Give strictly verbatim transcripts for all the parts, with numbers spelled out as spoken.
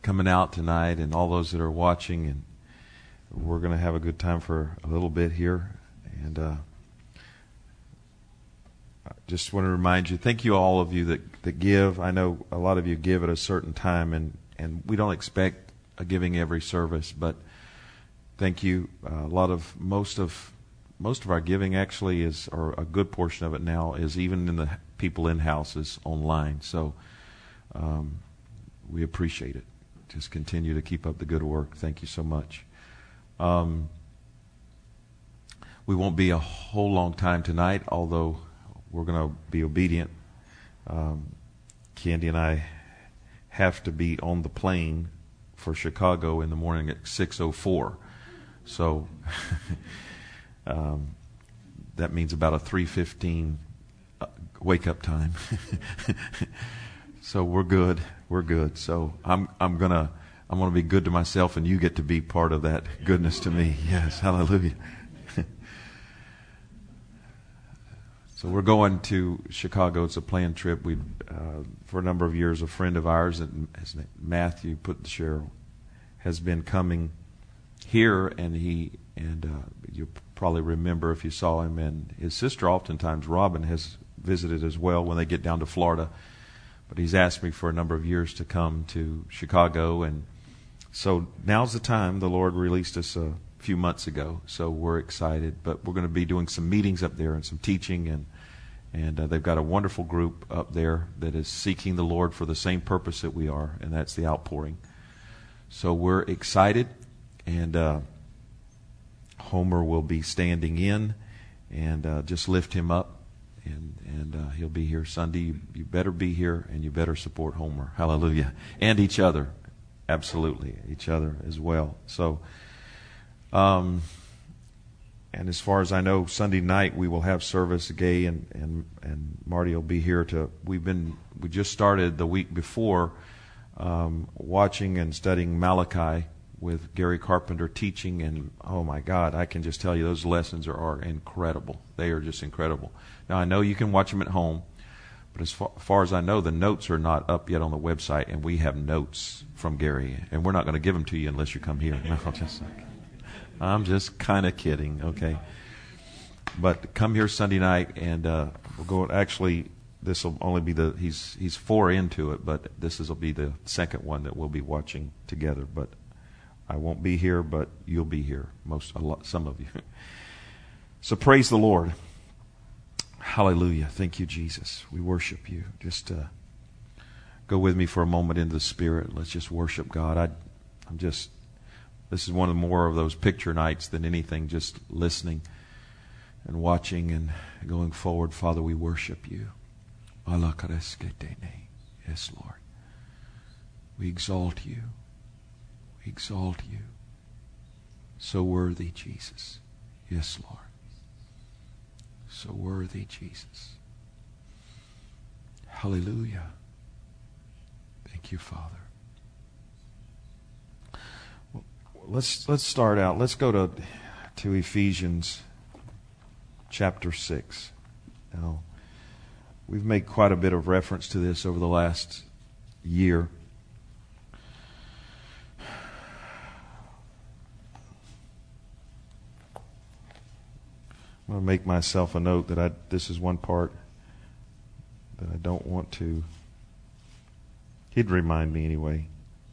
coming out tonight and all those that are watching. And we're going to have a good time for a little bit here. And uh, I just want to remind you, thank you all of you that, that give. I know a lot of you give at a certain time, and, and we don't expect a giving every service, but thank you. Uh, a lot of, most of, most of our giving actually is, or a good portion of it now, is even in the people in houses online. So um, we appreciate it. Just continue to keep up the good work. Thank you so much. Um, we won't be a whole long time tonight, although we're going to be obedient. Um, Candy and I have to be on the plane for Chicago in the morning at six oh four. So um, that means about a three fifteen wake up time. So we're good. We're good. So I'm I'm gonna I'm gonna be good to myself, and you get to be part of that goodness to me. Yes, hallelujah. So we're going to Chicago. It's a planned trip. We uh, for a number of years, a friend of ours, and his name, Matthew put the Cheryl, has been coming here, and he and uh, you probably remember if you saw him, and his sister oftentimes, Robin, has visited as well when they get down to Florida. But he's asked me for a number of years to come to Chicago, and so now's the time. The Lord released us a few months ago, so we're excited. But we're going to be doing some meetings up there and some teaching, and and uh, they've got a wonderful group up there that is seeking the Lord for the same purpose that we are, and that's the outpouring. So we're excited, and uh, Homer will be standing in, and uh, just lift him up, and and uh, he'll be here Sunday. You, you better be here, and you better support Homer. Hallelujah. And each other. Absolutely. Each other as well. So, um, and as far as I know, Sunday night we will have service. Gay and, and, and Marty will be here to, we've been, we just started the week before um, watching and studying Malachi with Gary Carpenter teaching, and oh my God, I can just tell you those lessons are, are incredible. They are just incredible. Now I know you can watch them at home, but as far, far as I know, the notes are not up yet on the website, and we have notes from Gary, and we're not going to give them to you unless you come here. No, I'm just, I'm just kind of kidding, okay? But come here Sunday night, and uh, we'll go. Actually, this will only be the he's he's four into it, but this will be the second one that we'll be watching together. But I won't be here, but you'll be here, most a lot, some of you. So praise the Lord. Hallelujah. Thank you, Jesus. We worship you. Just uh, go with me for a moment into the Spirit. Let's just worship God. I, I'm just, this is one of more of those picture nights than anything, just listening and watching and going forward. Father, we worship you. Yes, Lord. We exalt you. We exalt you. So worthy, Jesus. Yes, Lord. So worthy, Jesus. Hallelujah. Thank you, Father. Well, let's let's start out. Let's go to to Ephesians chapter six. Now, we've made quite a bit of reference to this over the last year. I'm going to make myself a note that I this is one part that I don't want to. He'd remind me anyway.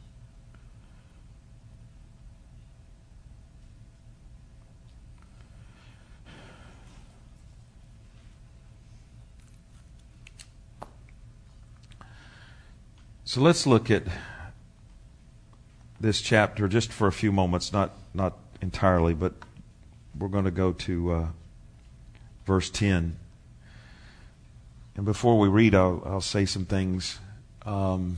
So let's look at this chapter just for a few moments, not not entirely, but we're going to go to uh, verse ten. And before we read, I'll, I'll say some things. Um,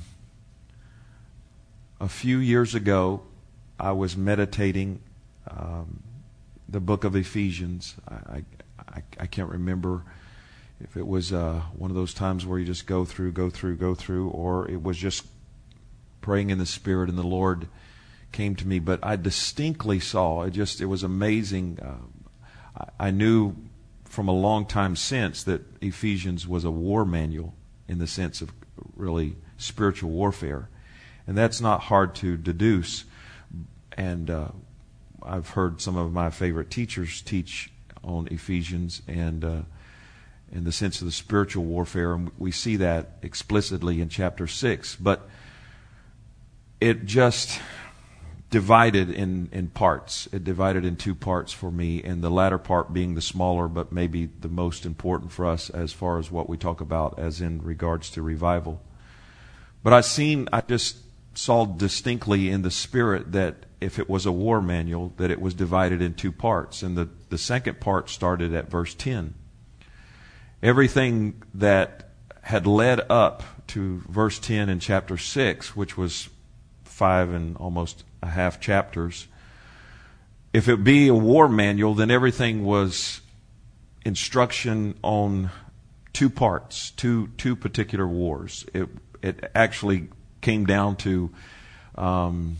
a few years ago, I was meditating um, the book of Ephesians. I, I, I can't remember if it was uh, one of those times where you just go through, go through, go through, or it was just praying in the Spirit and the Lord came to me. But I distinctly saw, it just, it was amazing. Uh, I, I knew from a long time since that Ephesians was a war manual in the sense of really spiritual warfare. And that's not hard to deduce. And uh, I've heard some of my favorite teachers teach on Ephesians and uh, in the sense of the spiritual warfare, and we see that explicitly in chapter six. But it just divided in, in parts. It divided in two parts for me, and the latter part being the smaller, but maybe the most important for us as far as what we talk about as in regards to revival. But I seen, I just saw distinctly in the Spirit that if it was a war manual, that it was divided in two parts. And the, the second part started at verse ten. Everything that had led up to verse ten in chapter six, which was five and almost a half chapters, if it be a war manual, then everything was instruction on two parts, two two particular wars. It it actually came down to um,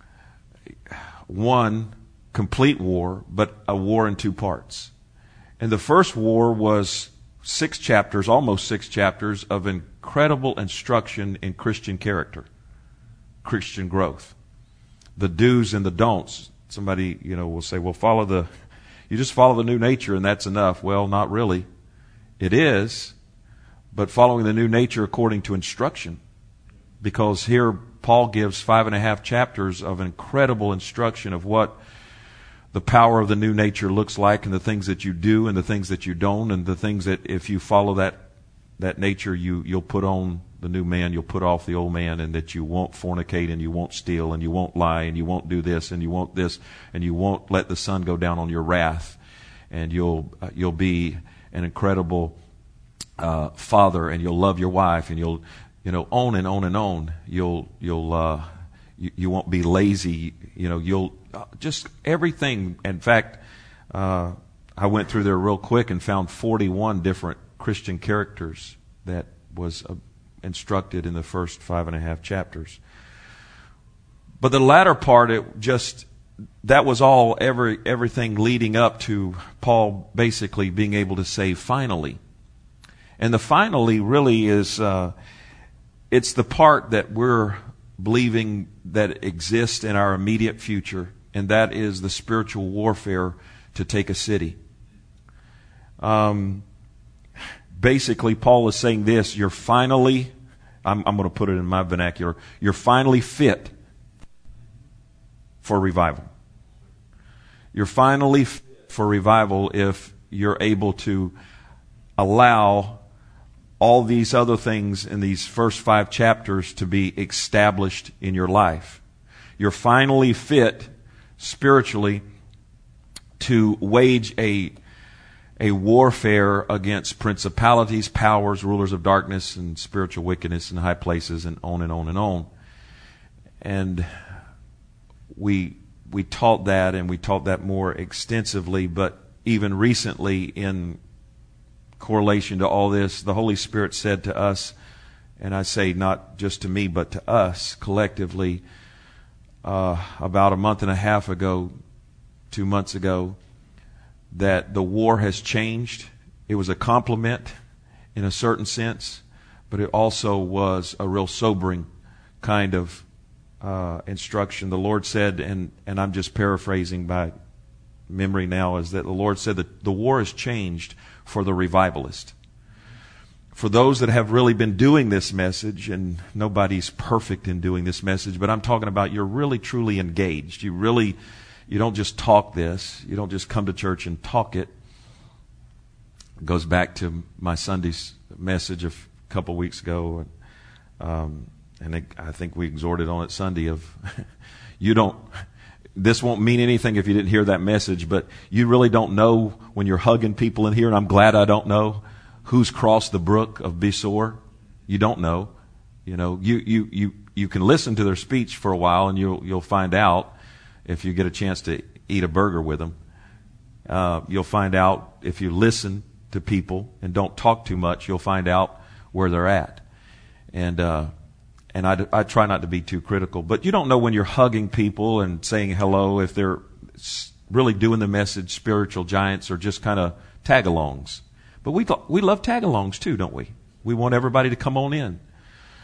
one complete war, but a war in two parts. And the first war was six chapters, almost six chapters of incredible instruction in Christian character, Christian growth. The do's and the don'ts. Somebody, you know, will say, well, follow the, you just follow the new nature and that's enough. Well, not really. It is, but following the new nature according to instruction. Because here Paul gives five and a half chapters of incredible instruction of what the power of the new nature looks like, and the things that you do and the things that you don't, and the things that if you follow that that nature, you, you'll put on the new man, you'll put off the old man, and that you won't fornicate and you won't steal and you won't lie and you won't do this and you won't this and you won't let the sun go down on your wrath, and you'll uh, you'll be an incredible uh, father, and you'll love your wife, and you'll you know on and on and on. You'll you'll uh, you, you won't be lazy. You know you'll uh, just everything. In fact, uh, I went through there real quick and found forty-one different Christian characters that was uh, instructed in the first five and a half chapters. But the latter part, it just that was all every everything leading up to Paul basically being able to say finally. And the finally really is uh, it's the part that we're believing that exists in our immediate future, and that is the spiritual warfare to take a city. Um, basically, Paul is saying this: you're finally, I'm, I'm going to put it in my vernacular, you're finally fit for revival. You're finally fit for revival if you're able to allow all these other things in these first five chapters to be established in your life. You're finally fit spiritually to wage a a warfare against principalities, powers, rulers of darkness, and spiritual wickedness in high places, and on and on and on. And we we taught that, and we taught that more extensively, but even recently in correlation to all this, the Holy Spirit said to us, and I say not just to me, but to us collectively, uh, about a month and a half ago, two months ago, that the war has changed. It was a compliment in a certain sense, but it also was a real sobering kind of uh, instruction. The Lord said, and, and I'm just paraphrasing by memory now, is that the Lord said that the war has changed for the revivalist. For those that have really been doing this message, and nobody's perfect in doing this message, but I'm talking about you're really truly engaged. You really, you don't just talk this. You don't just come to church and talk it. It goes back to my Sunday's message of a couple of weeks ago. Um, and it, I think we exhorted on it Sunday of, you don't, this won't mean anything if you didn't hear that message, but you really don't know when you're hugging people in here, and I'm glad I don't know, who's crossed the brook of Besor. You don't know. You know, you, you, you, you can listen to their speech for a while, and you'll, you'll find out if you get a chance to eat a burger with them. Uh, you'll find out if you listen to people and don't talk too much, you'll find out where they're at. And, uh, And I, I try not to be too critical. But you don't know when you're hugging people and saying hello if they're really doing the message, spiritual giants, or just kind of tag-alongs. But we we love tag-alongs too, don't we? We want everybody to come on in.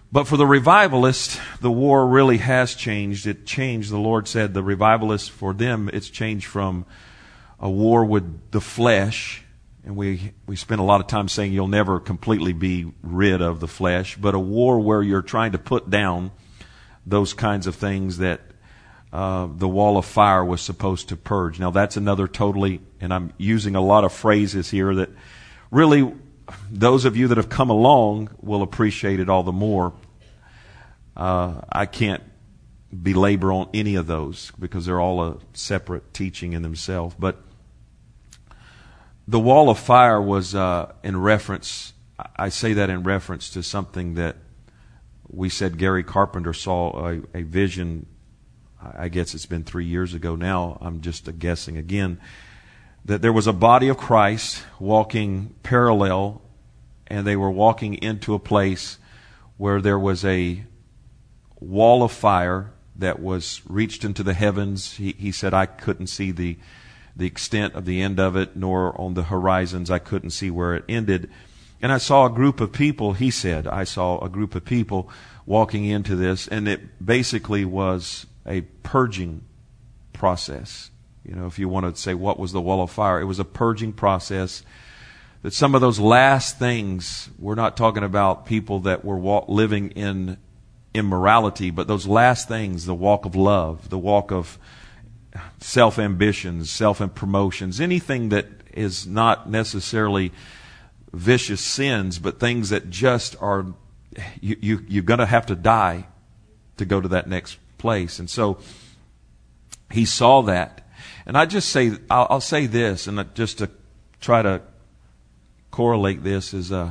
But for the revivalist, the war really has changed. It changed. The Lord said the revivalists, for them, it's changed from a war with the flesh. And we, we spend a lot of time saying you'll never completely be rid of the flesh, but a war where you're trying to put down those kinds of things that uh, the wall of fire was supposed to purge. Now that's another totally, and I'm using a lot of phrases here that really those of you that have come along will appreciate it all the more. Uh, I can't belabor on any of those because they're all a separate teaching in themselves. But the wall of fire was uh, in reference, I say that in reference to something that we said Gary Carpenter saw a, a vision, I guess it's been three years ago now, I'm just guessing again, that there was a body of Christ walking parallel, and they were walking into a place where there was a wall of fire that was reached into the heavens. He, he said, I couldn't see the the extent of the end of it, nor on the horizons. I couldn't see where it ended. And I saw a group of people, he said, I saw a group of people walking into this, and it basically was a purging process. You know, if you want to say what was the wall of fire, it was a purging process. That some of those last things, we're not talking about people that were walk, living in immorality, but those last things, the walk of love, the walk of self-ambitions, self-promotions, anything that is not necessarily vicious sins, but things that just are, you, you, you're going to have to die to go to that next place. And so he saw that. And I just say, I'll, I'll say this, and just to try to correlate this, is uh,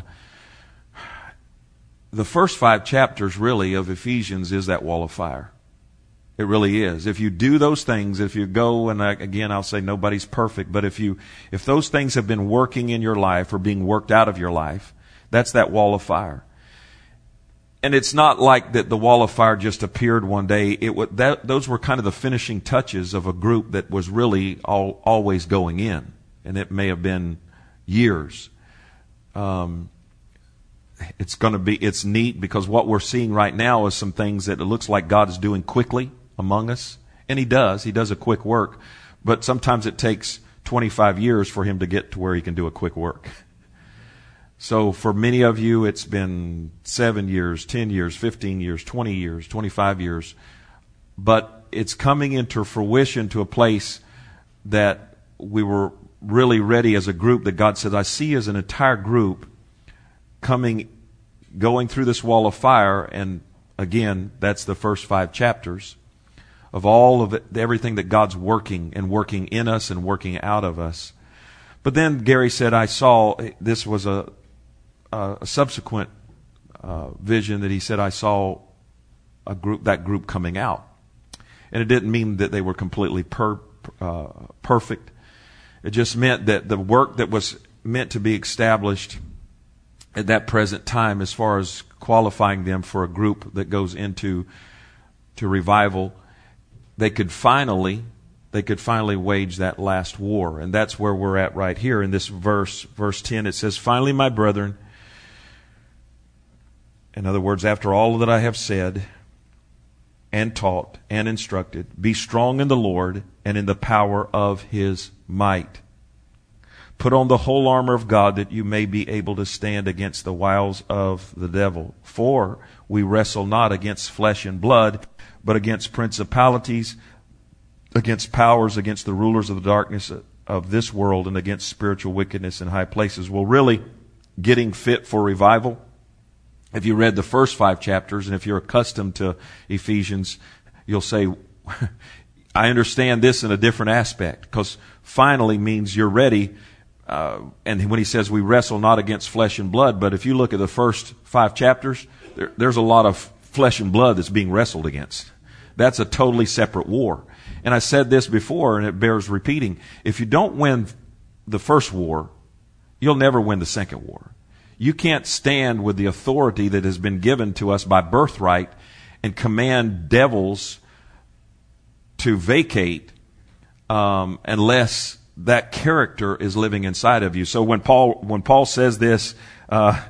the first five chapters really of Ephesians is that wall of fire. It really is. If you do those things, if you go, and I, again, I'll say nobody's perfect, but if you, if those things have been working in your life or being worked out of your life, that's that wall of fire. And it's not like that the wall of fire just appeared one day. It was, that, those were kind of the finishing touches of a group that was really all, always going in. And it may have been years. Um, it's going to be, it's neat because what we're seeing right now is some things that it looks like God is doing quickly among us. And He does. He does a quick work. But sometimes it takes twenty-five years for Him to get to where He can do a quick work. So for many of you, it's been seven years, ten years, fifteen years, twenty years, twenty-five years. But it's coming into fruition to a place that we were really ready as a group, that God said, I see as an entire group coming, going through this wall of fire. And again, that's the first five chapters of all of it, everything that God's working and working in us and working out of us. But then Gary said, I saw, this was a, a subsequent uh, vision that he said, I saw a group, that group coming out. And it didn't mean that they were completely per, uh, perfect. It just meant that the work that was meant to be established at that present time, as far as qualifying them for a group that goes into to revival, they could finally, they could finally wage that last war. And that's where we're at right here in this verse, verse ten. It says, finally, my brethren, in other words, after all that I have said and taught and instructed, be strong in the Lord and in the power of His might. Put on the whole armor of God, that you may be able to stand against the wiles of the devil. For we wrestle not against flesh and blood, but against principalities, against powers, against the rulers of the darkness of this world, and against spiritual wickedness in high places. Well, really, getting fit for revival, if you read the first five chapters, and if you're accustomed to Ephesians, you'll say, I understand this in a different aspect, because finally means you're ready. Uh, and when he says we wrestle not against flesh and blood, but if you look at the first five chapters, there, there's a lot of flesh and blood that's being wrestled against. That's a totally separate war. And I said this before, and it bears repeating. If you don't win the first war, you'll never win the second war. You can't stand with the authority that has been given to us by birthright and command devils to vacate um, unless that character is living inside of you. So when Paul when Paul says this, uh,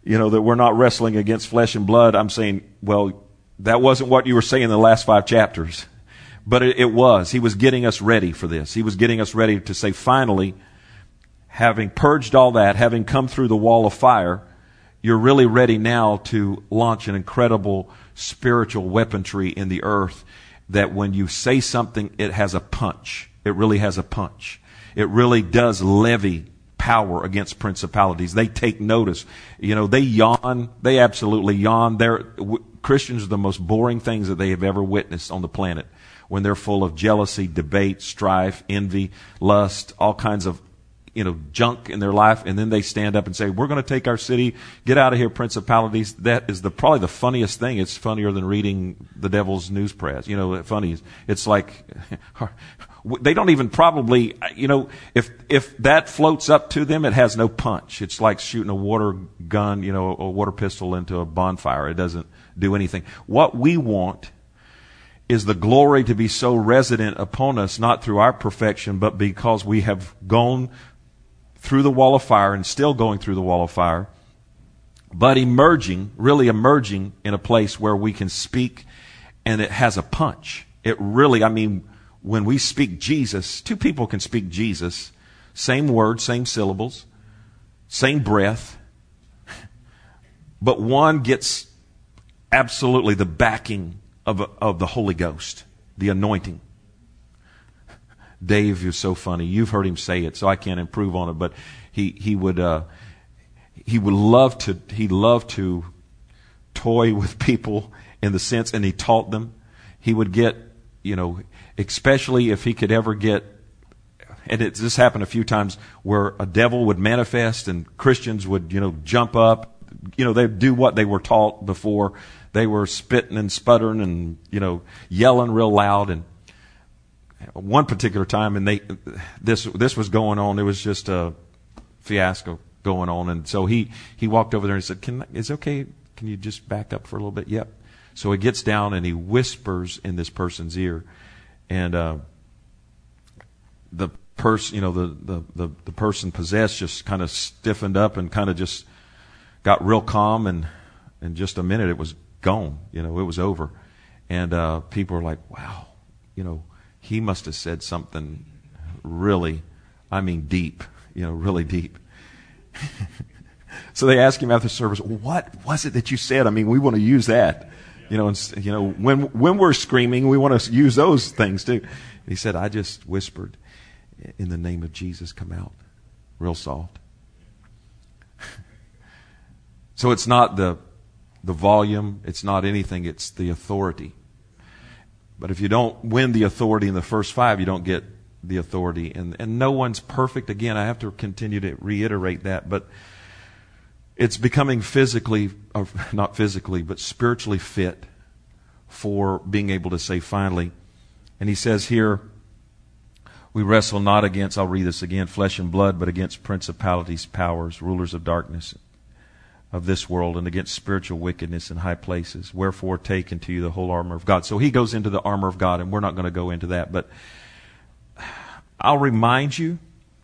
you know, that we're not wrestling against flesh and blood, I'm saying, well, that wasn't what you were saying in the last five chapters. But it, it was. He was getting us ready for this. He was getting us ready to say, finally, having purged all that, having come through the wall of fire, you're really ready now to launch an incredible spiritual weaponry in the earth that when you say something, it has a punch. It really has a punch. It really does levy power against principalities. They take notice. You know, they yawn. They absolutely yawn. They're, w- Christians are the most boring things that they have ever witnessed on the planet when they're full of jealousy, debate, strife, envy, lust, all kinds of, you know, junk in their life. And then they stand up and say, we're going to take our city. Get out of here, principalities. That is the probably the funniest thing. It's funnier than reading the devil's news press. You know, funny. It's like, they don't even probably, you know, if if that floats up to them, it has no punch. It's like shooting a water gun, you know, a water pistol into a bonfire. It doesn't do anything. What we want is the glory to be so resident upon us, not through our perfection, but because we have gone through the wall of fire and still going through the wall of fire, but emerging, really emerging in a place where we can speak and it has a punch. It really, I mean, when we speak Jesus, two people can speak Jesus, same words, same syllables, same breath, but one gets absolutely the backing of, of the Holy Ghost, the anointing. Dave is so funny. You've heard him say it, so I can't improve on it. But he he would uh, he would love to he loved to toy with people in the sense, and he taught them. He would get, you know, especially if he could ever get, and it, this happened a few times where a devil would manifest and Christians would, you know, jump up. You know, they'd do what they were taught before. They were spitting and sputtering and, you know, yelling real loud. And one particular time, and they this this was going on. It was just a fiasco going on, and so he he walked over there and said, "Can is it okay? Can you just back up for a little bit?" Yep. So he gets down and he whispers in this person's ear, and uh, the person, you know, the, the the the person possessed just kind of stiffened up and kind of just got real calm, and in just a minute it was gone. You know, it was over, and uh, people were like, "Wow, you know." He must have said something really, I mean, deep, you know, really deep. So they asked him after the service, what was it that you said? I mean, we want to use that. You know, and, you know, when when we're screaming, we want to use those things too. And he said, I just whispered, in the name of Jesus, come out. Real soft. So it's not the the volume, it's not anything, it's the authority. But if you don't win the authority in the first five, you don't get the authority. And, and no one's perfect. Again, I have to continue to reiterate that. But it's becoming physically, or not physically, but spiritually fit for being able to say finally. And he says here, we wrestle not against, I'll read this again, flesh and blood, but against principalities, powers, rulers of darkness of this world, and against spiritual wickedness in high places. Wherefore take unto you the whole armor of God. So he goes into the armor of God, and we're not going to go into that. But I'll remind you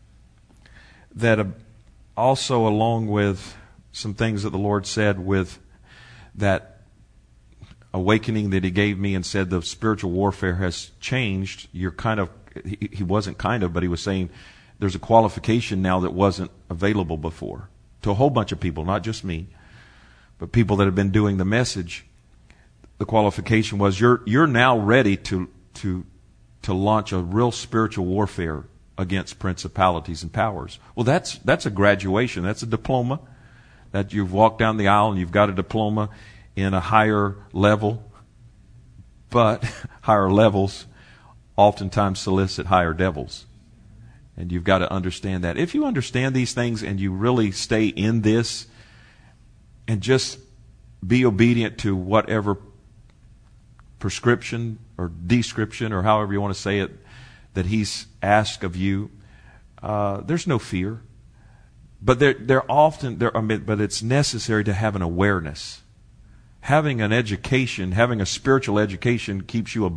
that also along with some things that the Lord said with that awakening that he gave me and said the spiritual warfare has changed, you're kind of, he, he wasn't kind of, but he was saying there's a qualification now that wasn't available before. To a whole bunch of people, not just me, but people that have been doing the message. The qualification was you're you're now ready to to to launch a real spiritual warfare against principalities and powers. Well, that's that's a graduation. That's a diploma. That you've walked down the aisle and you've got a diploma in a higher level. But higher levels oftentimes solicit higher devils. And you've got to understand that. If you understand these things and you really stay in this and just be obedient to whatever prescription or description or however you want to say it that he's asked of you, uh, there's no fear. But they're, they're often, they're, I mean, but it's necessary to have an awareness. Having an education, having a spiritual education keeps you a,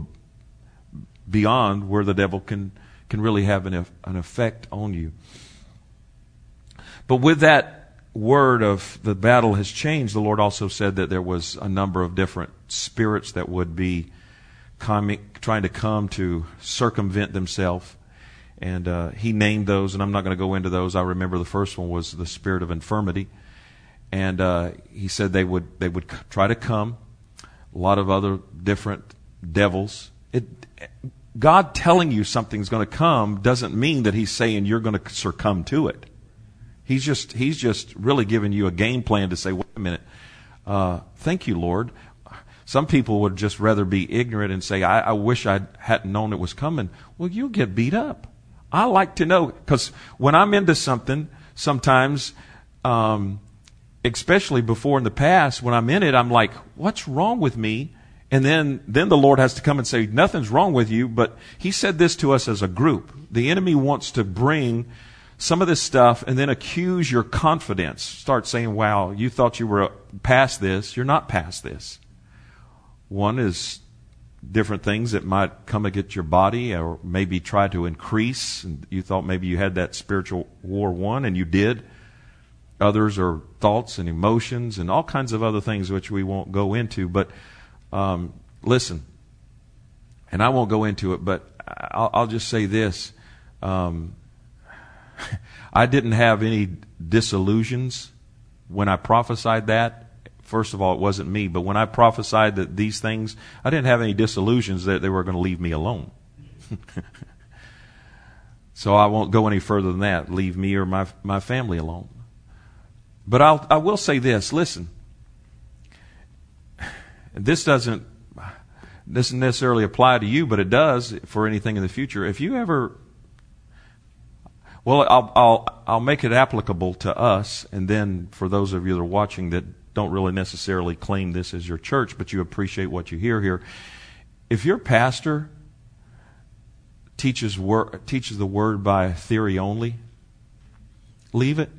beyond where the devil can can really have an, an effect on you. But with that word of the battle has changed, the Lord also said that there was a number of different spirits that would be coming, trying to come to circumvent themselves. And uh, he named those, and I'm not going to go into those. I remember the first one was the spirit of infirmity. And uh, he said they would they would try to come. A lot of other different devils. It, God telling you something's going to come doesn't mean that he's saying you're going to succumb to it. He's just he's just really giving you a game plan to say, wait a minute, uh, thank you, Lord. Some people would just rather be ignorant and say, I, I wish I hadn't known it was coming. Well, you'll get beat up. I like to know, because when I'm into something, sometimes, um, especially before in the past, when I'm in it, I'm like, what's wrong with me? And then, then the Lord has to come and say, nothing's wrong with you. But he said this to us as a group. The enemy wants to bring some of this stuff and then accuse your confidence. Start saying, wow, you thought you were past this. You're not past this. One is different things that might come against your body or maybe try to increase. And you thought maybe you had that spiritual war won, and you did. Others are thoughts and emotions and all kinds of other things which we won't go into. But um, listen, and I won't go into it, but I'll, I'll just say this. Um, I didn't have any disillusions when I prophesied that. First of all, it wasn't me, but when I prophesied that these things, I didn't have any disillusions that they were going to leave me alone. So I won't go any further than that. Leave me or my my family alone. But I'll I will say this. Listen, this doesn't doesn't necessarily apply to you, but it does for anything in the future. If you ever, well, I'll I'll I'll make it applicable to us, and then for those of you that are watching that don't really necessarily claim this as your church, but you appreciate what you hear here. If your pastor teaches wor- teaches the word by theory only, leave it.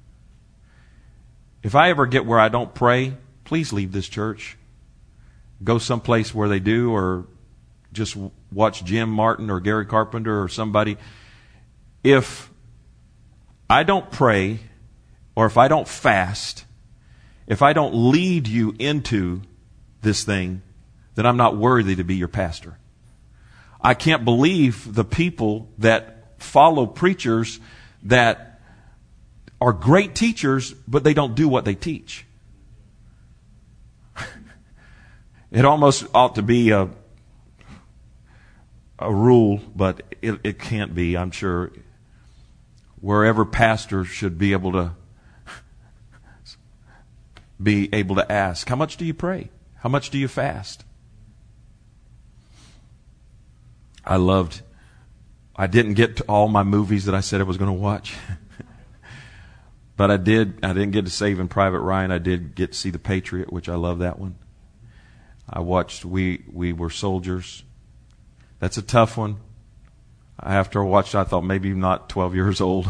If I ever get where I don't pray, please leave this church. Go someplace where they do, or just watch Jim Martin or Gary Carpenter or somebody. If I don't pray, or if I don't fast, if I don't lead you into this thing, then I'm not worthy to be your pastor. I can't believe the people that follow preachers that are great teachers, but they don't do what they teach. It almost ought to be a a rule, but it, it can't be. I'm sure wherever pastors should be able to be able to ask, how much do you pray? How much do you fast? I loved, I didn't get to all my movies that I said I was going to watch. But I did, I didn't get to Saving Private Ryan. I did get to see The Patriot, which I love that one. I watched We We Were Soldiers. That's a tough one. After I watched it, I thought maybe I'm not twelve years old.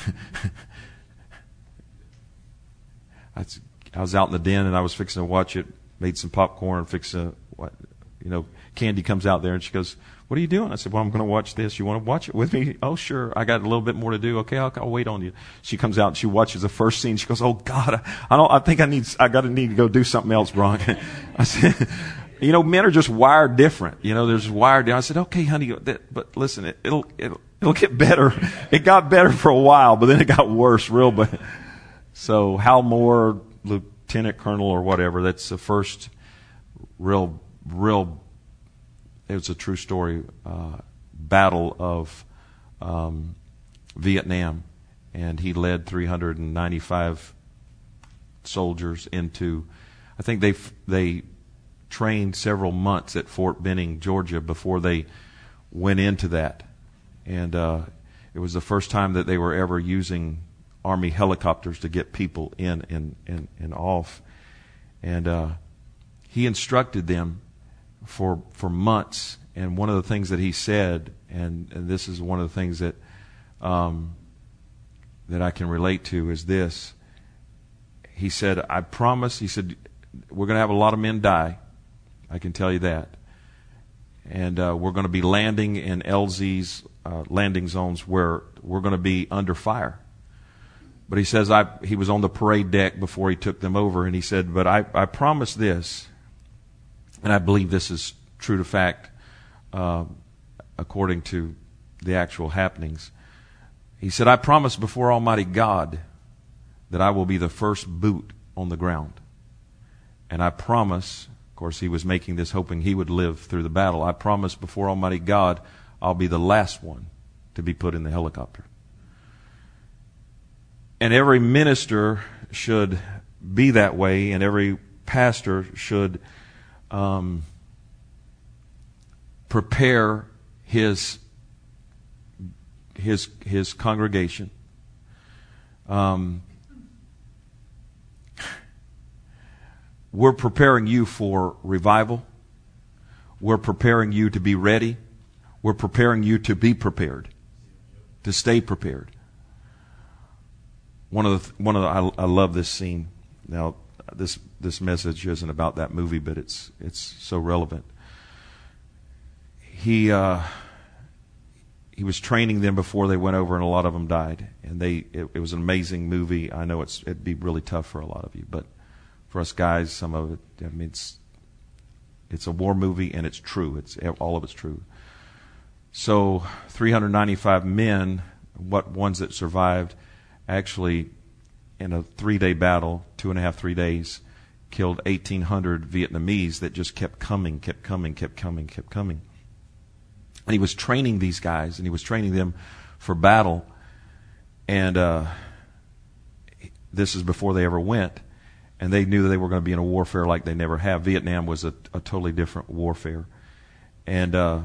I I was out in the den and I was fixing to watch it, made some popcorn, fixing to, what, you know, Candy comes out there and she goes, what are you doing? I said, well, I'm going to watch this. You want to watch it with me? Oh, sure. I got a little bit more to do. Okay, I'll, I'll wait on you. She comes out and she watches the first scene. She goes, oh God, I, I don't, I think I need, I got to need to go do something else, Bron. I said, you know, men are just wired different. You know, there's wired. I said, okay, honey, but listen, it, it'll, it'll, it'll get better. It got better for a while, but then it got worse real bad. So Hal Moore, Lieutenant Colonel or whatever, that's the first real, real, it was a true story, uh, battle of um, Vietnam. And he led three hundred ninety-five soldiers into, I think they they trained several months at Fort Benning, Georgia, before they went into that. And uh, it was the first time that they were ever using Army helicopters to get people in and, and, and off. And uh, he instructed them for for months. And one of the things that he said, and, and this is one of the things that um, that I can relate to, is this. He said, I promise, he said, we're going to have a lot of men die. I can tell you that. And uh, we're going to be landing in L Z's uh, landing zones where we're going to be under fire. But he says I, he was on the parade deck before he took them over, and he said, but I, I promise this, and I believe this is true to fact, uh, according to the actual happenings. He said, I promise before Almighty God that I will be the first boot on the ground. And I promise, of course he was making this hoping he would live through the battle, I promise before Almighty God I'll be the last one to be put in the helicopter. And every minister should be that way, and every pastor should um, prepare his his his congregation. Um, we're preparing you for revival. We're preparing you to be ready. We're preparing you to be prepared, to stay prepared. One of the one of the, I, I love this scene. Now, this this message isn't about that movie, but it's it's so relevant. He uh, he was training them before they went over, and a lot of them died. And they it, it was an amazing movie. I know it's it'd be really tough for a lot of you, but for us guys, some of it. I mean, it's it's a war movie, and it's true. It's all of it's true. So, three hundred ninety-five men, what ones that survived, actually, in a three-day battle, two and a half, three days, killed eighteen hundred Vietnamese that just kept coming, kept coming, kept coming, kept coming. And he was training these guys, and he was training them for battle. And uh, this is before they ever went. And they knew that they were going to be in a warfare like they never have. Vietnam was a, a totally different warfare. And uh,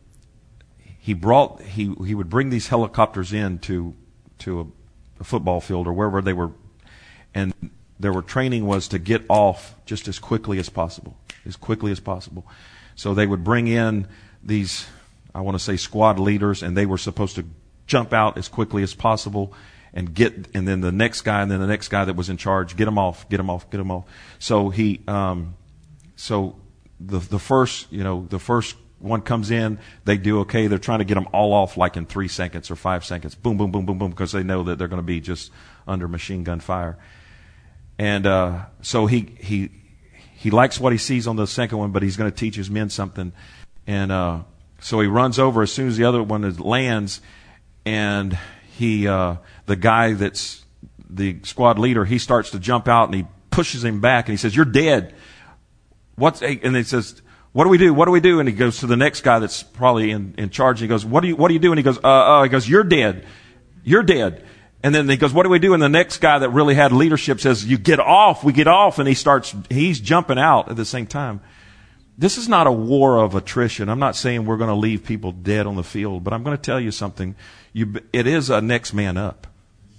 he brought he he would bring these helicopters in to to a a football field or wherever they were, and their training was to get off just as quickly as possible, as quickly as possible. So they would bring in these, I want to say squad leaders, and they were supposed to jump out as quickly as possible and get, and then the next guy, and then the next guy that was in charge, get them off, get them off, get them off. So he, um, so the the first, you know, the first one comes in, they do okay. They're trying to get them all off like in three seconds or five seconds. Boom, boom, boom, boom, boom, because they know that they're going to be just under machine gun fire. And uh, so he he he likes what he sees on the second one, but he's going to teach his men something. And uh, so he runs over as soon as the other one lands, and he uh, the guy that's the squad leader, he starts to jump out, and he pushes him back, and he says, "You're dead." What's and he says, "What do we do? What do we do?" And he goes to the next guy that's probably in, in charge. And he goes, "What do you What do you do?" And he goes, "Uh, uh." He goes, "You're dead. You're dead." And then he goes, "What do we do?" And the next guy that really had leadership says, "You get off. We get off." And he starts. He's jumping out at the same time. This is not a war of attrition. I'm not saying we're going to leave people dead on the field, but I'm going to tell you something. You, it is a next man up.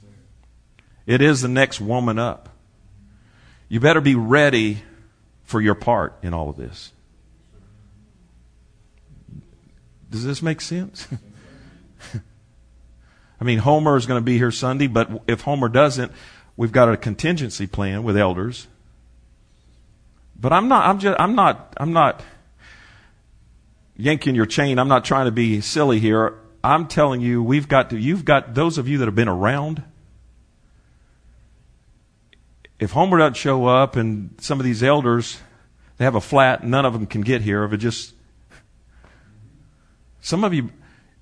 It is the next woman up. You better be ready for your part in all of this. Does this make sense? I mean, Homer is going to be here Sunday, but if Homer doesn't, we've got a contingency plan with elders. But I'm not, I'm just, I'm not, I'm not yanking your chain. I'm not trying to be silly here. I'm telling you, we've got to, you've got, those of you that have been around, if Homer doesn't show up and some of these elders, they have a flat, none of them can get here, if it just, some of you,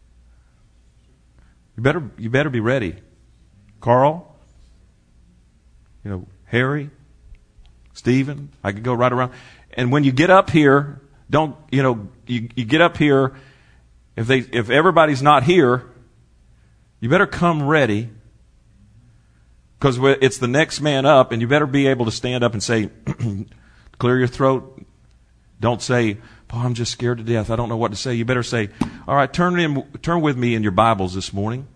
you better you better be ready. Carl, you know, Harry, Stephen, I could go right around. And when you get up here, don't, you know, you, you get up here, if they if everybody's not here, you better come ready, because it's the next man up, and you better be able to stand up and say, clear your throat. Don't say, "Oh, I'm just scared to death. I don't know what to say." You better say, "All right, turn in, turn with me in your Bibles this morning."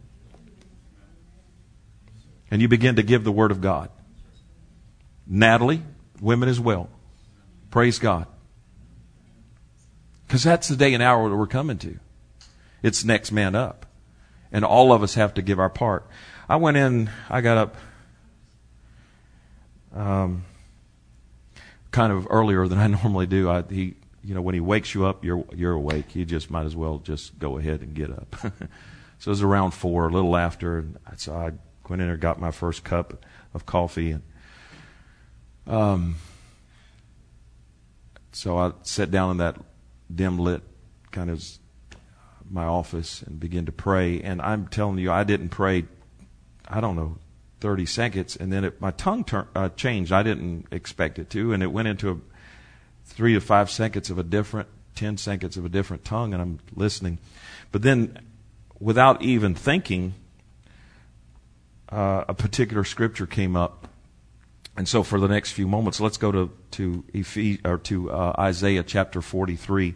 And you begin to give the Word of God. Natalie, women as well. Praise God. Because that's the day and hour that we're coming to. It's next man up. And all of us have to give our part. I went in, I got up um, kind of earlier than I normally do. I, he, you know, when he wakes you up, you're you're awake. You just might as well just go ahead and get up. So it was around four, a little after, and so I Went in there, got my first cup of coffee, and um, so I sat down in that dim lit kind of my office and began to pray. And I'm telling you, I didn't pray, I don't know, thirty seconds, and then it, my tongue tur- uh, changed. I didn't expect it to, and it went into a three to five seconds of a different, ten seconds of a different tongue, and I'm listening. But then, without even thinking, uh, a particular scripture came up. And so for the next few moments, let's go to to, Ephes- or to uh, Isaiah chapter forty-three.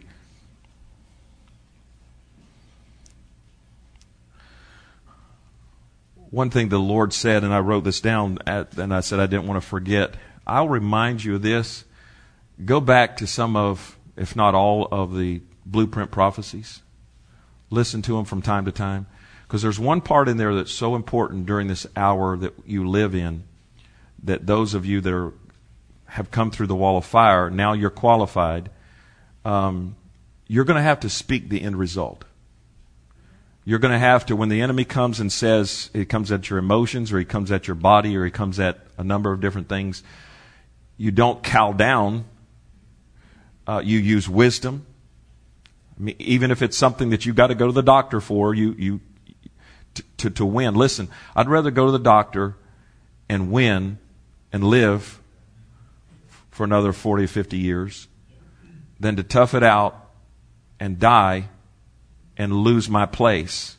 One thing the Lord said, and I wrote this down, at, and I said I didn't want to forget. I'll remind you of this. Go back to some of, if not all, of the blueprint prophecies. Listen to them from time to time. Because there's one part in there that's so important during this hour that you live in, that those of you that are, have come through the wall of fire, now you're qualified. Um, you're going to have to speak the end result. You're going to have to, when the enemy comes and says, he comes at your emotions, or he comes at your body, or he comes at a number of different things, you don't cow down. Uh, you use wisdom. I mean, even if it's something that you've got to go to the doctor for, you you to, to, to win. Listen, I'd rather go to the doctor and win and live for another forty or fifty years than to tough it out and die and lose my place.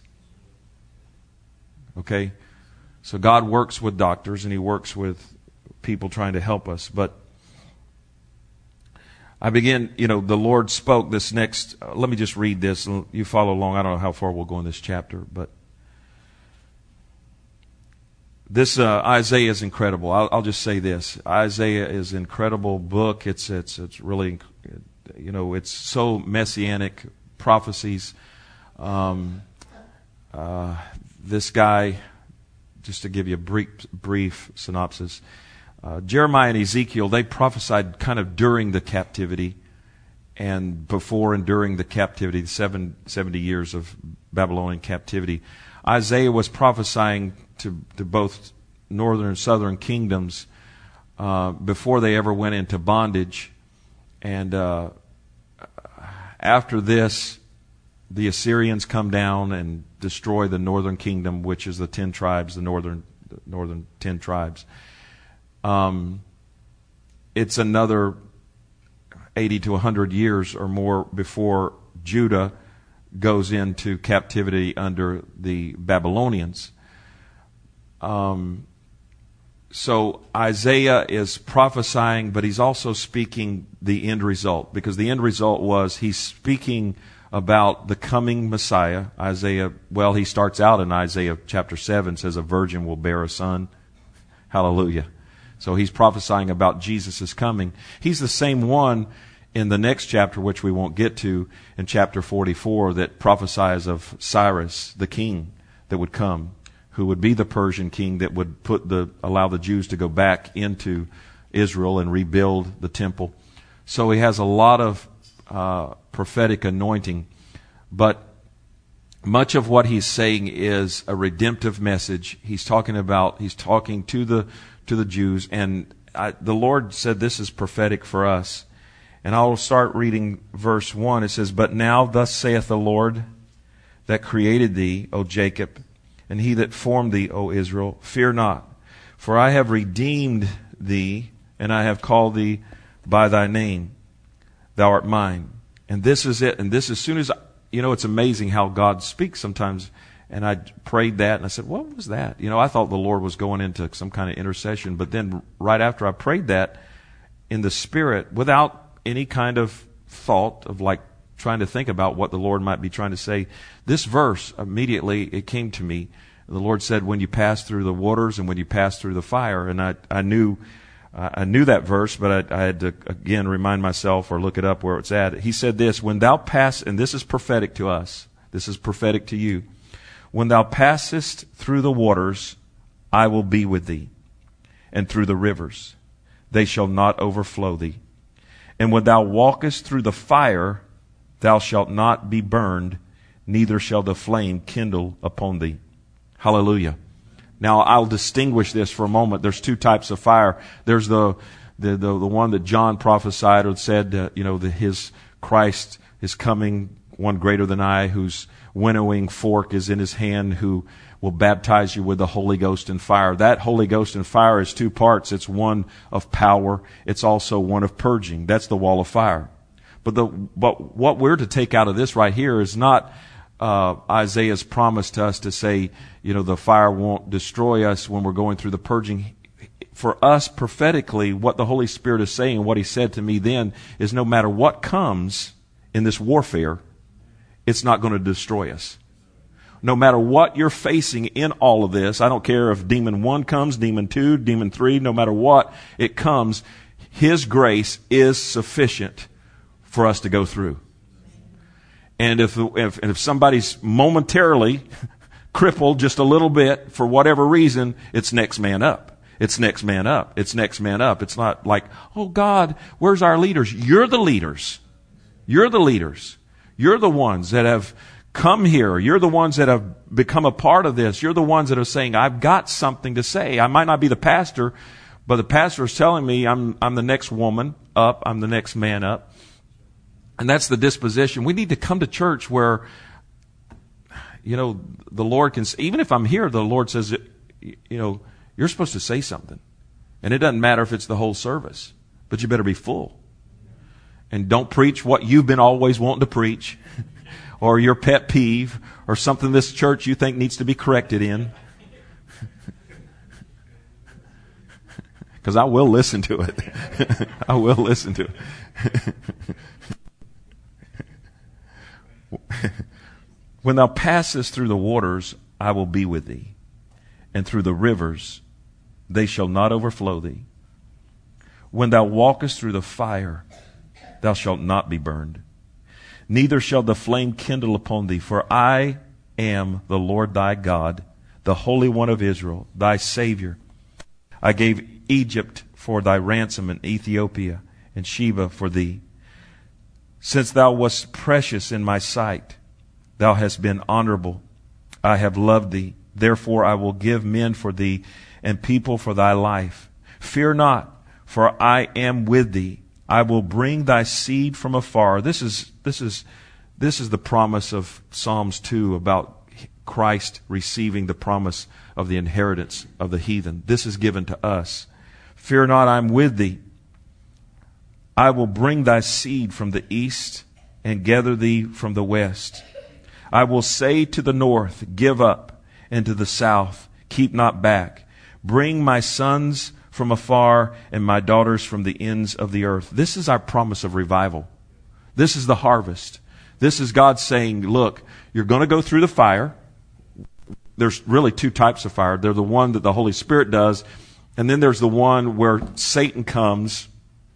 Okay? So God works with doctors, and He works with people trying to help us. But I begin, you know, the Lord spoke this next, uh, let me just read this. You follow along. I don't know how far we'll go in this chapter, but this uh, Isaiah is incredible. I'll, I'll just say this. Isaiah is an incredible book. It's, it's, it's really, you know, it's so messianic prophecies. Um, uh, this guy, just to give you a brief, brief synopsis, uh, Jeremiah and Ezekiel, they prophesied kind of during the captivity and before and during the captivity, the seven, seventy years of Babylonian captivity. Isaiah was prophesying to, to both northern and southern kingdoms uh, before they ever went into bondage. And uh, after this, the Assyrians come down and destroy the northern kingdom, which is the ten tribes, the northern the northern ten tribes. Um, it's another eighty to one hundred years or more before Judah goes into captivity under the Babylonians. Um, so Isaiah is prophesying, but he's also speaking the end result, because the end result was he's speaking about the coming Messiah. Isaiah, well, he starts out in Isaiah chapter seven, says a virgin will bear a son. Hallelujah. So he's prophesying about Jesus' coming. He's the same one in the next chapter, which we won't get to, in chapter forty-four, that prophesies of Cyrus, the king that would come, who would be the Persian king that would put the allow the Jews to go back into Israel and rebuild the temple. So he has a lot of uh, prophetic anointing, but much of what he's saying is a redemptive message. He's talking about he's talking to the to the Jews, and I, the Lord said this is prophetic for us. And I'll start reading verse one. It says, "But now thus saith the Lord that created thee, O Jacob, and he that formed thee, O Israel, fear not, for I have redeemed thee, and I have called thee by thy name. Thou art mine." And this is it. And this, as soon as, you know, it's amazing how God speaks sometimes. And I prayed that, and I said, what was that? You know, I thought the Lord was going into some kind of intercession. But then right after I prayed that, in the Spirit, without any kind of thought of like trying to think about what the Lord might be trying to say, this verse, immediately it came to me. The Lord said, when you pass through the waters and when you pass through the fire. And I, I knew I knew that verse, but I, I had to, again, remind myself or look it up where it's at. He said this, when thou pass, and this is prophetic to us. This is prophetic to you. When thou passest through the waters, I will be with thee. And through the rivers, they shall not overflow thee. And when thou walkest through the fire, thou shalt not be burned, neither shall the flame kindle upon thee. Hallelujah. Now, I'll distinguish this for a moment. There's two types of fire. There's the the the, the one that John prophesied or said, uh, you know, that his Christ is coming, one greater than I, whose winnowing fork is in his hand, who will baptize you with the Holy Ghost and fire. That Holy Ghost and fire is two parts. It's one of power. It's also one of purging. That's the wall of fire. But the but what we're to take out of this right here is not uh, Isaiah's promise to us to say, you know, the fire won't destroy us when we're going through the purging. For us, prophetically, what the Holy Spirit is saying, what He said to me then, is no matter what comes in this warfare, it's not going to destroy us. No matter what you're facing in all of this, I don't care if demon one comes, demon two, demon three, no matter what it comes, His grace is sufficient for us to go through. And if if, and if somebody's momentarily crippled just a little bit for whatever reason, it's next man up. It's next man up. It's next man up. It's not like, oh God, where's our leaders? You're the leaders. You're the leaders. You're the ones that have come here. You're the ones that have become a part of this. You're the ones that are saying, I've got something to say. I might not be the pastor, but the pastor is telling me I'm I'm the next woman up. I'm the next man up. And that's the disposition. We need to come to church where, you know, the Lord can, even if I'm here, the Lord says, you know, you're supposed to say something. And it doesn't matter if it's the whole service, but you better be full. And don't preach what you've been always wanting to preach, or your pet peeve, or something this church you think needs to be corrected in. Because I will listen to it. I will listen to it. When thou passest through the waters, I will be with thee. And through the rivers, they shall not overflow thee. When thou walkest through the fire, thou shalt not be burned. Neither shall the flame kindle upon thee. For I am the Lord thy God, the Holy One of Israel, thy Savior. I gave Egypt for thy ransom, and Ethiopia and Sheba for thee. Since thou wast precious in my sight, thou hast been honorable. I have loved thee. Therefore I will give men for thee, and people for thy life. Fear not, for I am with thee. I will bring thy seed from afar. This is this is this is the promise of Psalms two about Christ receiving the promise of the inheritance of the heathen. This is given to us. Fear not, I am with thee. I will bring thy seed from the east and gather thee from the west. I will say to the north, give up, and to the south, keep not back. Bring my sons from afar and my daughters from the ends of the earth. This is our promise of revival. This is the harvest. This is God saying, look, you're going to go through the fire. There's really two types of fire. They're the one that the Holy Spirit does, and then there's the one where Satan comes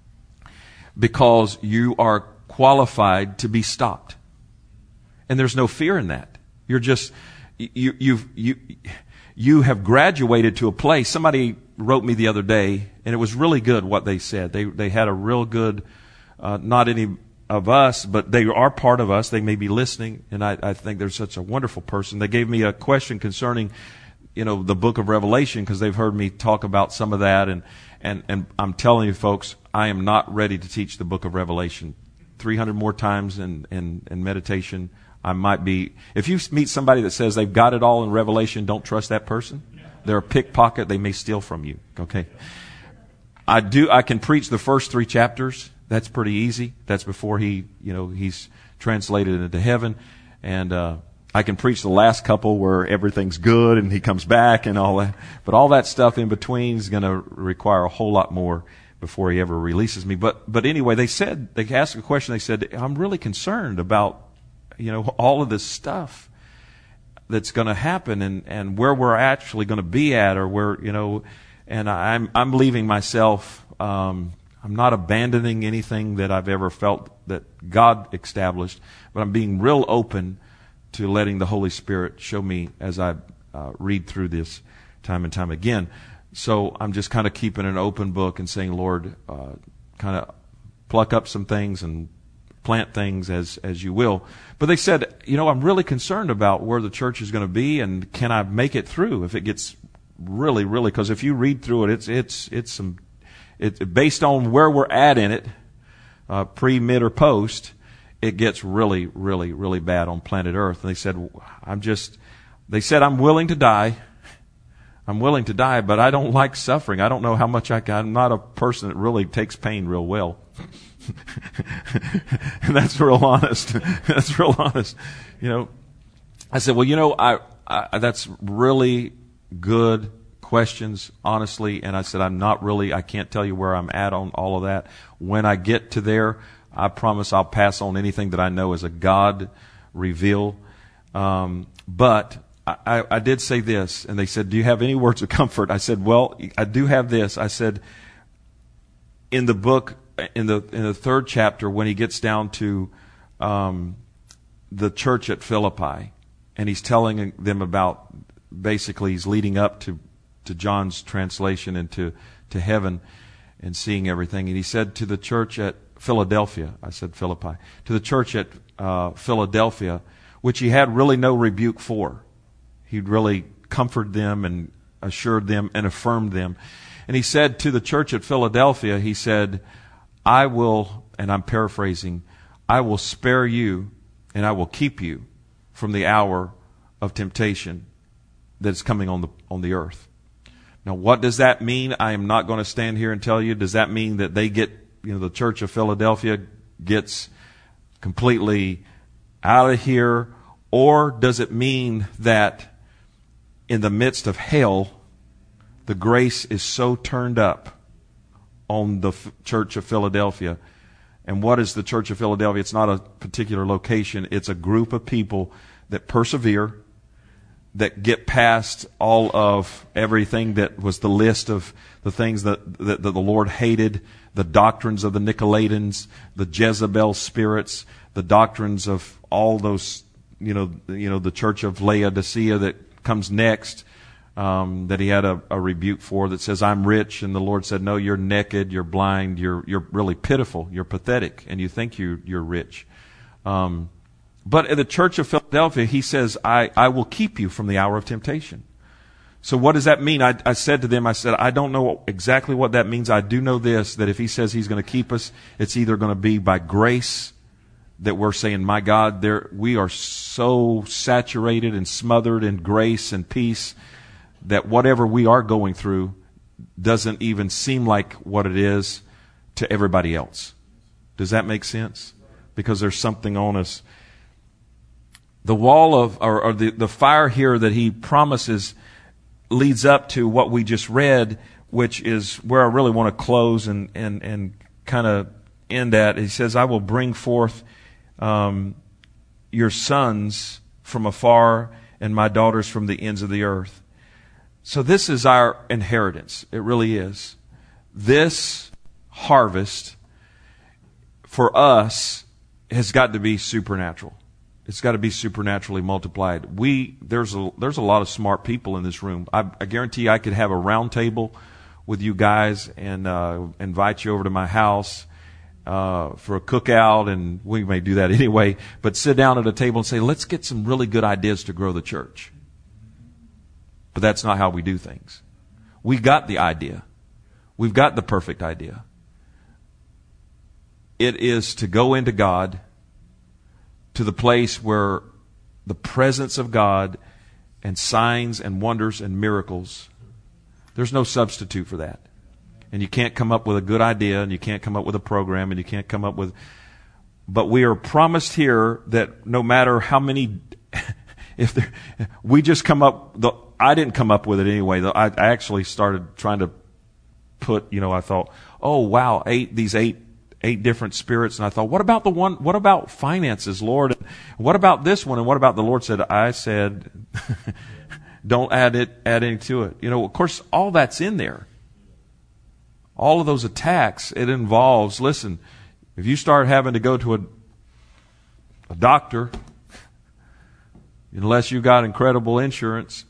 because you are qualified to be stopped. And there's no fear in that. You're just, you, you've, you, you have graduated to a place. Somebody wrote me the other day, and it was really good what they said. They, they had a real good, uh, not any of us, but they are part of us. They may be listening, and I, I think they're such a wonderful person. They gave me a question concerning, you know, the book of Revelation, because they've heard me talk about some of that, and, and, and I'm telling you folks, I am not ready to teach the book of Revelation. three hundred more times in, in, in meditation, I might be. If you meet somebody that says they've got it all in Revelation, don't trust that person. They're a pickpocket. They may steal from you. Okay. I do, I can preach the first three chapters. That's pretty easy. That's before he, you know, he's translated into heaven. And, uh, I can preach the last couple where everything's good and he comes back and all that. But all that stuff in between is going to require a whole lot more before he ever releases me. But, but anyway, they said, they asked a question. They said, I'm really concerned about, you know, all of this stuff that's going to happen and, and where we're actually going to be at, or where, you know, and I'm, I'm leaving myself, um, I'm not abandoning anything that I've ever felt that God established, but I'm being real open to letting the Holy Spirit show me as I uh, read through this time and time again. So I'm just kind of keeping an open book and saying, Lord, uh, kind of pluck up some things and plant things as, as you will. But they said, you know, I'm really concerned about where the church is going to be, and can I make it through if it gets really, really, because if you read through it, it's it's it's some it based on where we're at in it, uh, pre, mid, or post. It gets really, really, really bad on planet Earth. And they said, I'm just, they said, I'm willing to die. I'm willing to die, but I don't like suffering. I don't know how much I can. I'm not a person that really takes pain real well. And that's real honest. That's real honest. You know, I said, well, you know, I, I that's really good questions, honestly. And I said, I'm not really, I can't tell you where I'm at on all of that. When I get to there, I promise I'll pass on anything that I know as a God reveal. Um, but I, I did say this, and they said, do you have any words of comfort? I said, well, I do have this. I said, in the book, in the in the third chapter, when he gets down to um, the church at Philippi, and he's telling them about, basically, he's leading up to, to John's translation into to heaven and seeing everything. And he said to the church at Philadelphia, I said Philippi, to the church at uh, Philadelphia, which he had really no rebuke for. He'd really comforted them and assured them and affirmed them. And he said to the church at Philadelphia, he said, I will, and I'm paraphrasing, I will spare you and I will keep you from the hour of temptation that's coming on the on the earth. Now, what does that mean? I am not going to stand here and tell you. Does that mean that they get, you know, the church of Philadelphia gets completely out of here? Or does it mean that in the midst of hell, the grace is so turned up on the F- church of Philadelphia? And what is the church of Philadelphia? It's not a particular location. It's a group of people that persevere, that get past all of everything that was the list of the things that, that, that the Lord hated, the doctrines of the Nicolaitans, the Jezebel spirits, the doctrines of all those, you know, you know, the church of Laodicea that comes next, um, that he had a, a rebuke for, that says, I'm rich, and the Lord said, no, you're naked, you're blind, you're you're really pitiful, you're pathetic, and you think you you're rich. Um, But in the church of Philadelphia, he says, I, I will keep you from the hour of temptation. So what does that mean? I, I said to them, I said, I don't know exactly what that means. I do know this, that if he says he's going to keep us, it's either going to be by grace, that we're saying, my God, there we are so saturated and smothered in grace and peace that whatever we are going through doesn't even seem like what it is to everybody else. Does that make sense? Because there's something on us. The wall of, or, or the, the fire here that he promises leads up to what we just read, which is where I really want to close and, and, and kind of end at. He says, I will bring forth um, your sons from afar and my daughters from the ends of the earth. So this is our inheritance. It really is. This harvest for us has got to be supernatural. It's got to be supernaturally multiplied. We there's a there's a lot of smart people in this room. I, I guarantee I could have a round table with you guys and uh, invite you over to my house uh, for a cookout, and we may do that anyway. But sit down at a table and say, let's get some really good ideas to grow the church. But that's not how we do things. We got the idea. We've got the perfect idea. It is to go into God, to the place where the presence of God and signs and wonders and miracles, there's no substitute for that. And you can't come up with a good idea, and you can't come up with a program, and you can't come up with... But we are promised here that no matter how many... if there, we just come up... The, I didn't come up with it anyway. I, I actually started trying to put, you know, I thought, oh, wow, eight these eight eight different spirits. And I thought, what about the one, what about finances, Lord? What about this one? And what about the Lord said, I said, don't add it, add anything to it. You know, of course, all that's in there. All of those attacks, it involves, listen, if you start having to go to a, a doctor, unless you got incredible insurance,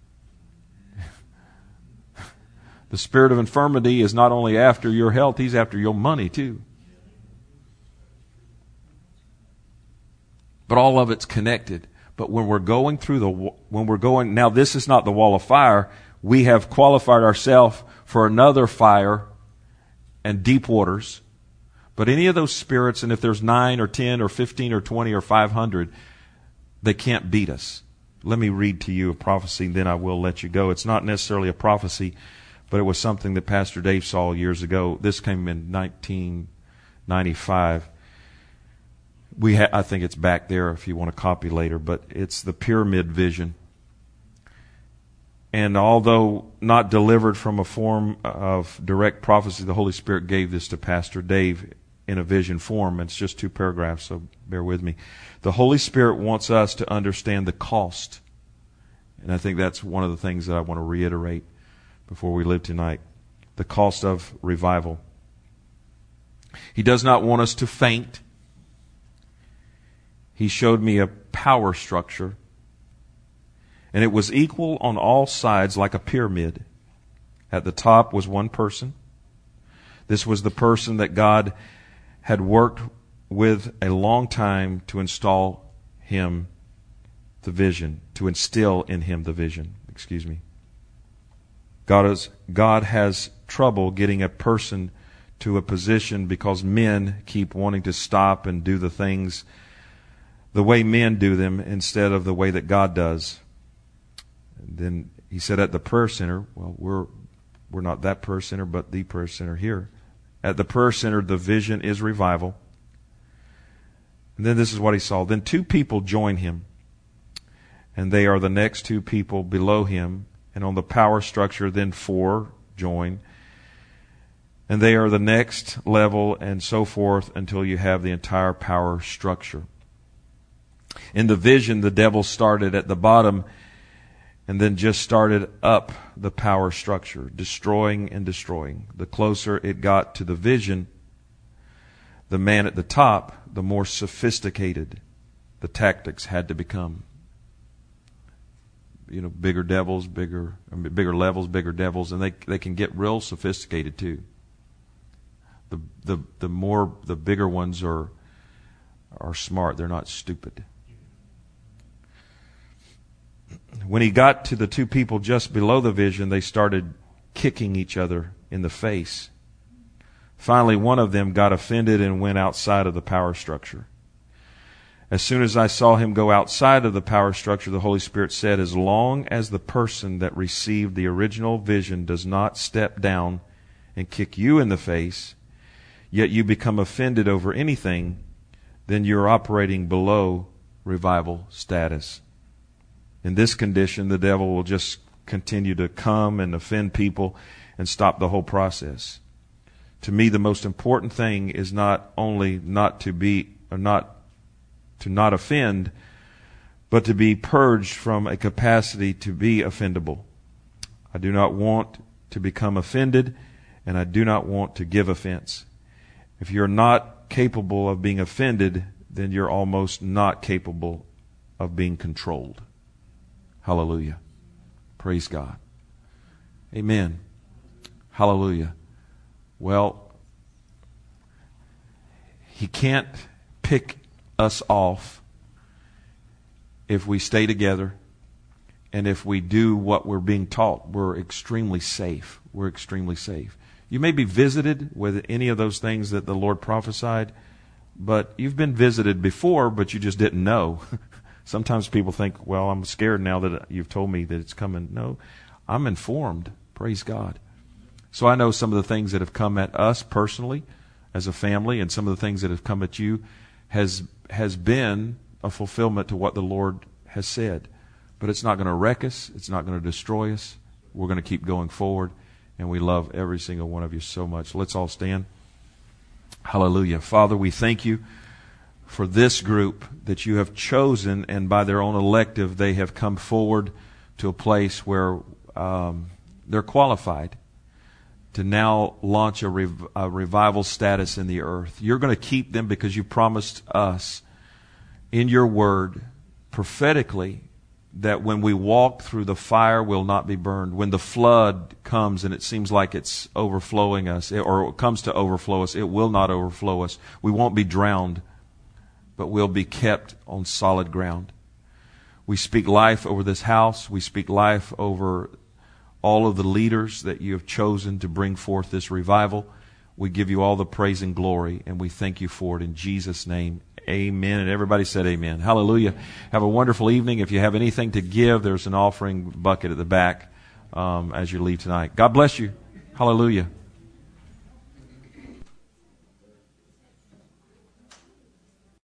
the spirit of infirmity is not only after your health, he's after your money too. But all of it's connected. But when we're going through the, when we're going, now this is not the wall of fire. we have qualified ourselves for another fire and deep waters. But any of those spirits, and if there's nine or ten or fifteen or twenty or five hundred, they can't beat us. Let me read to you a prophecy, and then I will let you go. It's not necessarily a prophecy, but it was something that Pastor Dave saw years ago. This came in nineteen ninety-five. We ha- I think it's back there if you want a copy later, but it's the pyramid vision. And although not delivered from a form of direct prophecy, the Holy Spirit gave this to Pastor Dave in a vision form. It's just two paragraphs, so bear with me. The Holy Spirit wants us to understand the cost. And I think that's one of the things that I want to reiterate before we leave tonight. The cost of revival. He does not want us to faint. He showed me a power structure. And it was equal on all sides like a pyramid. At the top was one person. This was the person that God had worked with a long time to install him the vision, to instill in him the vision. Excuse me. God is, God has trouble getting a person to a position because men keep wanting to stop and do the things the way men do them instead of the way that God does. And then he said at the prayer center, well, we're we're not that prayer center, but the prayer center here. At the prayer center, the vision is revival. And then this is what he saw. Then two people join him, and they are the next two people below him. And on the power structure, then four join. And they are the next level, and so forth, until you have the entire power structure. In the vision, the devil started at the bottom and then just started up the power structure, destroying and destroying. The closer it got to the vision, the man at the top, the more sophisticated the tactics had to become. You know, bigger devils, bigger bigger levels, bigger devils, and they they can get real sophisticated too. The the the more the bigger ones are are smart. They're not stupid. When he got to the two people just below the vision, they started kicking each other in the face. Finally, one of them got offended and went outside of the power structure. As soon as I saw him go outside of the power structure, the Holy Spirit said, as long as the person that received the original vision does not step down and kick you in the face, yet you become offended over anything, then you're operating below revival status. In this condition, the devil will just continue to come and offend people and stop the whole process. To me, the most important thing is not only not to be, or not to not offend, but to be purged from a capacity to be offendable. I do not want to become offended, and I do not want to give offense. If you're not capable of being offended, then you're almost not capable of being controlled. Hallelujah. Praise God. Amen. Hallelujah. Well, he can't pick us off if we stay together and if we do what we're being taught. We're extremely safe. We're extremely safe. You may be visited with any of those things that the Lord prophesied, but you've been visited before, but you just didn't know. Sometimes people think, well, I'm scared now that you've told me that it's coming. No, I'm informed. Praise God. So I know some of the things that have come at us personally as a family, and some of the things that have come at you has has been a fulfillment to what the Lord has said. But it's not going to wreck us. It's not going to destroy us. We're going to keep going forward, and we love every single one of you so much. Let's all stand. Hallelujah. Father, we thank you for this group that you have chosen, and by their own elective, they have come forward to a place where um, they're qualified to now launch a, rev- a revival status in the earth. You're going to keep them because you promised us in your word prophetically that when we walk through the fire, we'll not be burned. When the flood comes and it seems like it's overflowing us, or it comes to overflow us, it will not overflow us. We won't be drowned, but we'll be kept on solid ground. We speak life over this house. We speak life over all of the leaders that you have chosen to bring forth this revival. We give you all the praise and glory, and we thank you for it in Jesus' name. Amen. And everybody said amen. Hallelujah. Have a wonderful evening. If you have anything to give, there's an offering bucket at the back um, as you leave tonight. God bless you. Hallelujah.